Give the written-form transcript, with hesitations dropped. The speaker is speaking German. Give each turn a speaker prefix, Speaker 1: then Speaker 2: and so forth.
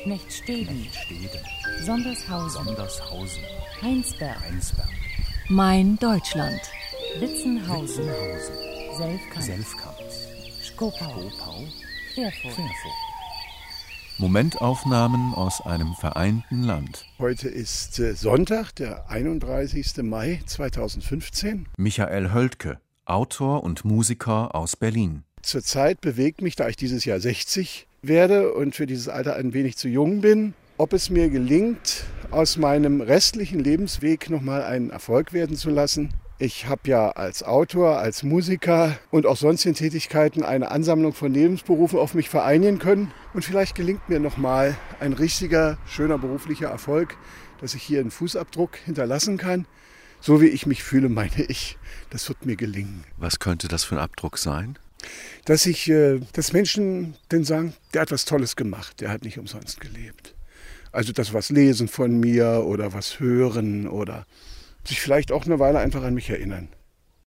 Speaker 1: Knechtsteden,
Speaker 2: Sondershausen,
Speaker 1: Heinsberg,
Speaker 2: Mein Deutschland,
Speaker 1: Witzenhausen,
Speaker 2: Selfkant,
Speaker 1: Schkopau, Querfurt.
Speaker 3: Momentaufnahmen aus einem vereinten Land.
Speaker 4: Heute ist Sonntag, der 31. Mai 2015.
Speaker 3: Michael Höldke, Autor und Musiker aus Berlin.
Speaker 4: Zurzeit bewegt mich, da ich dieses Jahr 60 werde und für dieses Alter ein wenig zu jung bin, ob es mir gelingt, aus meinem restlichen Lebensweg nochmal einen Erfolg werden zu lassen. Ich habe ja als Autor, als Musiker und auch sonst in Tätigkeiten eine Ansammlung von Lebensberufen auf mich vereinigen können. Und vielleicht gelingt mir nochmal ein richtiger, schöner beruflicher Erfolg, dass ich hier einen Fußabdruck hinterlassen kann. So wie ich mich fühle, meine ich, das wird mir gelingen.
Speaker 3: Was könnte das für ein Abdruck sein?
Speaker 4: Dass Menschen dann sagen, der hat was Tolles gemacht, der hat nicht umsonst gelebt. Also dass was lesen von mir oder was hören oder sich vielleicht auch eine Weile einfach an mich erinnern.